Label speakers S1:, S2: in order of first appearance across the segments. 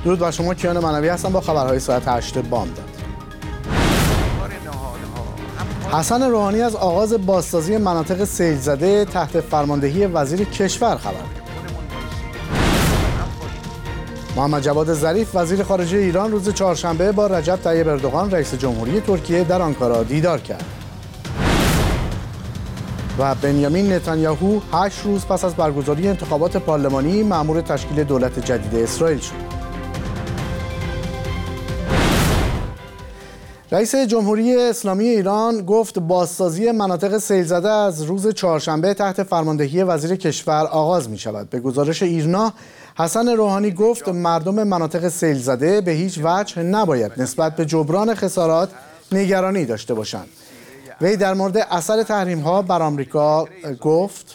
S1: درود بر شما، کیان منوی هستم با خبرهای ساعت 8 بامداد. حسن روحانی از آغاز بازسازی مناطق سیل زده تحت فرماندهی وزیر کشور خبر داد. محمد جواد ظریف وزیر خارجه ایران روز چهارشنبه با رجب طیب اردوغان رئیس جمهوری ترکیه در آنکارا دیدار کرد. و بنیامین نتانیاهو 8 روز پس از برگزاری انتخابات پارلمانی مأمور تشکیل دولت جدید اسرائیل شد. رئیس جمهوری اسلامی ایران گفت بازسازی مناطق سیل زده از روز چهارشنبه تحت فرماندهی وزیر کشور آغاز می شود. به گزارش ایرنا، حسن روحانی گفت مردم مناطق سیل زده به هیچ وجه نباید نسبت به جبران خسارات نگرانی داشته باشند. وی در مورد اثر تحریم‌ها بر آمریکا گفت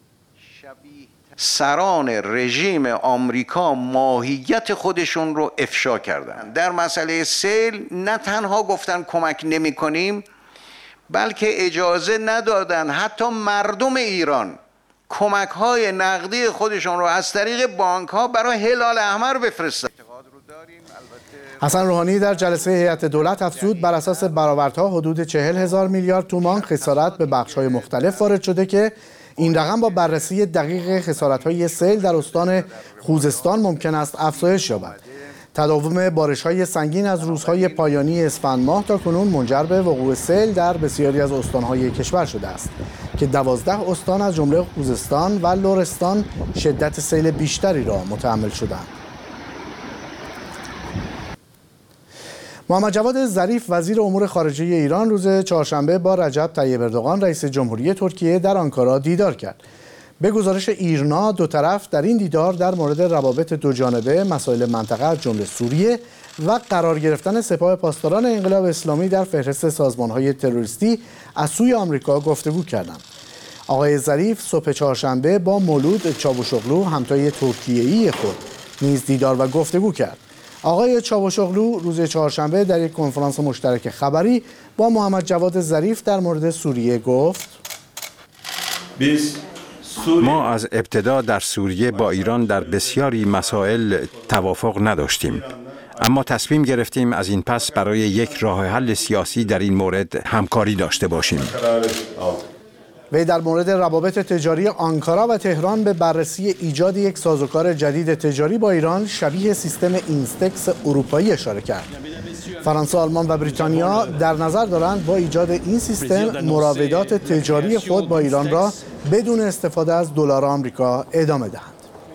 S2: سران رژیم آمریکا ماهیت خودشون رو افشا کردن. در مسئله سیل نه تنها گفتن کمک نمی کنیم، بلکه اجازه ندادن حتی مردم ایران کمک‌های نقدی خودشون رو از طریق بانک‌ها برای هلال احمر بفرستن.
S1: حسن روحانی در جلسه هیئت دولت افزود بر اساس برآوردها حدود 40,000 میلیارد تومان خسارت به بخش‌های مختلف وارد شده که این رقم با بررسی دقیق خسارت‌های سیل در استان خوزستان ممکن است افزایش یابد. تداوم بارش‌های سنگین از روزهای پایانی اسفند ماه تا کنون منجر به وقوع سیل در بسیاری از استان‌های کشور شده است که 12 استان از جمله خوزستان و لرستان شدت سیل بیشتری را متحمل شدند. محمد جواد ظریف وزیر امور خارجه ایران روز چهارشنبه با رجب طیب اردوغان رئیس جمهوری ترکیه در آنکارا دیدار کرد. به گزارش ایرنا دو طرف در این دیدار در مورد روابط دوجانبه، مسائل منطقه از جمله سوریه و قرار گرفتن سپاه پاسداران انقلاب اسلامی در فهرست سازمان‌های تروریستی از سوی آمریکا گفتگو کردند. آقای ظریف صبح چهارشنبه با مولود چاوشوغلو همتای ترکیه‌ای خود نیز دیدار و گفتگو کرد. آقای چاوشوغلو روز چهارشنبه در یک کنفرانس مشترک خبری با محمد جواد ظریف در مورد سوریه گفت
S3: ما از ابتدا در سوریه با ایران در بسیاری مسائل توافق نداشتیم، اما تصمیم گرفتیم از این پس برای یک راه حل سیاسی در این مورد همکاری داشته باشیم.
S1: وی در مورد روابط تجاری آنکارا و تهران به بررسی ایجاد یک سازوکار جدید تجاری با ایران شبیه سیستم اینستکس اروپایی اشاره کرد. فرانسه، آلمان و بریتانیا در نظر دارند با ایجاد این سیستم مراودات تجاری خود با ایران را بدون استفاده از دلار آمریکا ادامه دهند.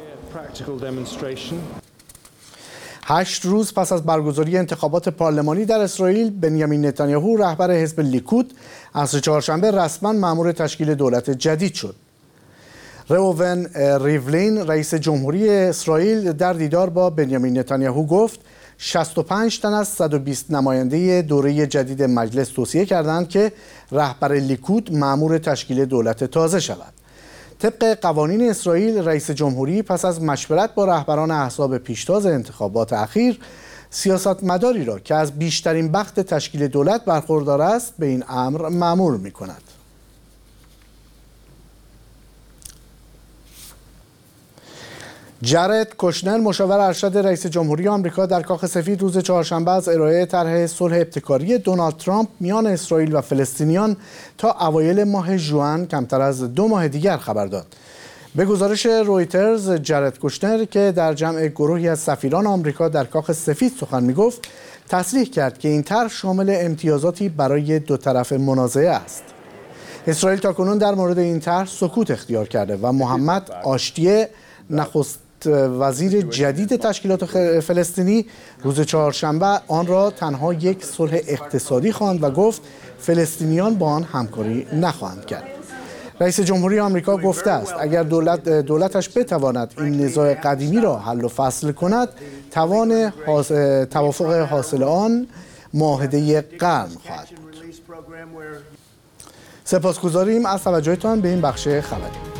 S1: 8 روز پس از برگزاری انتخابات پارلمانی در اسرائیل، بنیامین نتانیاهو رهبر حزب لیکود عصر چهارشنبه رسما مأمور تشکیل دولت جدید شد. روون ریولین رئیس جمهوری اسرائیل در دیدار با بنیامین نتانیاهو گفت 65 تن از 120 نماینده دوره جدید مجلس توصیه کردند که رهبر لیکود مأمور تشکیل دولت تازه شود. طبق قوانین اسرائیل، رئیس جمهوری پس از مشورت با رهبران احزاب پیشتاز انتخابات اخیر سیاستمداری را که از بیشترین بخت تشکیل دولت برخوردار است به این امر مأمور می‌کند. جارد کوشنر مشاور ارشد رئیس جمهوری آمریکا در کاخ سفید روز چهارشنبه از ارائه طرح صلح ابتکاری دونالد ترامپ میان اسرائیل و فلسطینیان تا اوایل ماه ژوئن کمتر از 2 ماه دیگر خبر داد. به گزارش رویترز، جارد کوشنر که در جمع گروهی از سفیران آمریکا در کاخ سفید سخن میگفت، تصریح کرد که این طرح شامل امتیازاتی برای دو طرف منازعه است. اسرائیل تاکنون در مورد این طرح سکوت اختیار کرده و محمد آشتیه نخست وزیر جدید تشکیلات فلسطینی روز چهارشنبه آن را تنها یک صلح اقتصادی خواند و گفت فلسطینیان با آن همکاری نخواهند کرد. رئیس جمهوری آمریکا گفته است اگر دولتش بتواند این نزاع قدیمی را حل و فصل کند، توافق حاصل آن معاهده قرن خواهد بود. سپاسگزاریم از توجهتان به این بخش خبری.